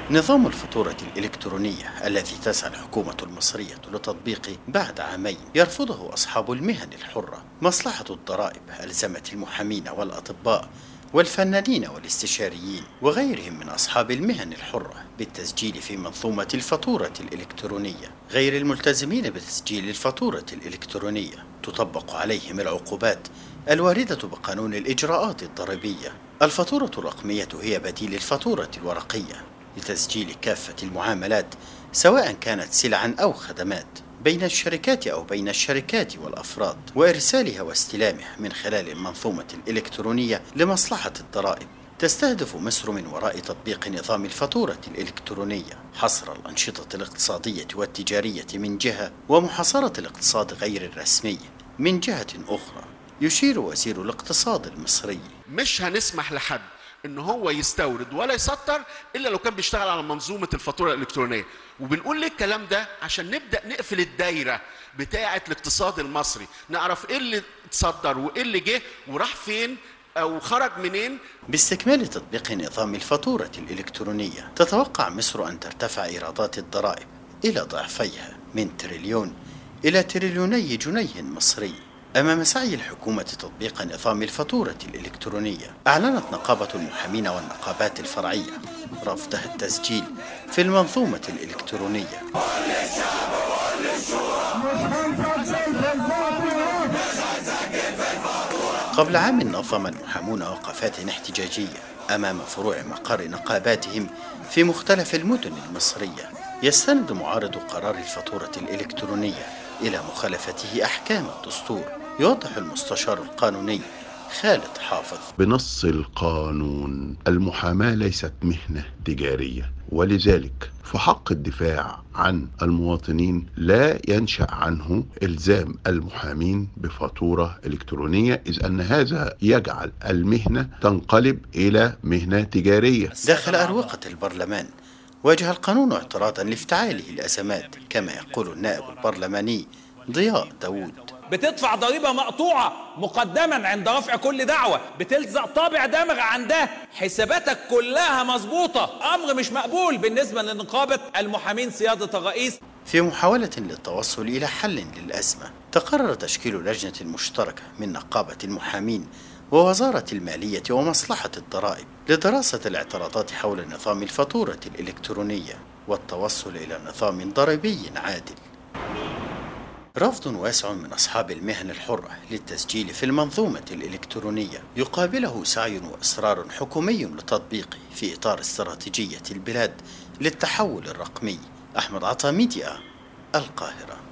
نظام الفاتورة الإلكترونية الذي تسعى الحكومة المصرية لتطبيقه بعد عامين يرفضه أصحاب المهن الحرة. مصلحة الضرائب ألزمت المحامين والأطباء والفنانين والاستشاريين وغيرهم من أصحاب المهن الحرة بالتسجيل في منظومة الفاتورة الإلكترونية. غير الملتزمين بتسجيل الفاتورة الإلكترونية تطبق عليهم العقوبات الواردة بقانون الإجراءات الضريبية. الفاتورة الرقمية هي بديل الفاتورة الورقية لتسجيل كافة المعاملات، سواء كانت سلعا أو خدمات، بين الشركات أو بين الشركات والأفراد، وإرسالها واستلامها من خلال المنظومة الإلكترونية لمصلحة الضرائب. تستهدف مصر من وراء تطبيق نظام الفاتورة الإلكترونية حصر الأنشطة الاقتصادية والتجارية من جهة، ومحاصرة الاقتصاد غير الرسمي من جهة أخرى. يشير وزير الاقتصاد المصري: مش هنسمح لحد ان هو يستورد ولا يسطر الا لو كان بيشتغل على منظومه الفاتوره الالكترونيه. وبنقول ليه الكلام ده؟ عشان نبدا نقفل الدايره بتاعه الاقتصاد المصري، نعرف ايه اللي اتصدر وايه اللي جه وراح فين او خرج منين. باستكمال تطبيق نظام الفاتوره الالكترونيه تتوقع مصر ان ترتفع ايرادات الضرائب الى ضعفيها، من تريليون الى تريليوني جنيه مصري. أمام سعي الحكومة تطبيق نظام الفاتورة الإلكترونية، أعلنت نقابة المحامين والنقابات الفرعية رفضها التسجيل في المنظومة الإلكترونية. قبل عام نظم المحامون وقفات احتجاجية أمام فروع مقر نقاباتهم في مختلف المدن المصرية. يستند معارض قرار الفاتورة الإلكترونية إلى مخالفته أحكام الدستور. يوضح المستشار القانوني خالد حافظ: بنص القانون المحاماة ليست مهنة تجارية، ولذلك فحق الدفاع عن المواطنين لا ينشأ عنه إلزام المحامين بفاتورة إلكترونية، إذ أن هذا يجعل المهنة تنقلب إلى مهنة تجارية. داخل أروقة البرلمان واجه القانون اعتراضا لافتعاله الأزمات، كما يقول النائب البرلماني ضياء داود: بتدفع ضريبة مقطوعة مقدما عند رفع كل دعوة، بتلزق طابع دمغ عندها، حساباتك كلها مظبوطة. أمر مش مقبول بالنسبة لنقابة المحامين سيادة الرئيس. في محاولة للتوصل إلى حل للأزمة، تقرر تشكيل لجنة مشتركة من نقابة المحامين ووزارة المالية ومصلحة الضرائب لدراسة الاعتراضات حول نظام الفاتورة الإلكترونية والتوصل إلى نظام ضريبي عادل. رفض واسع من أصحاب المهن الحرة للتسجيل في المنظومة الإلكترونية يقابله سعي وإصرار حكومي لتطبيقه في إطار استراتيجية البلاد للتحول الرقمي. أحمد عطا، ميديا، القاهرة.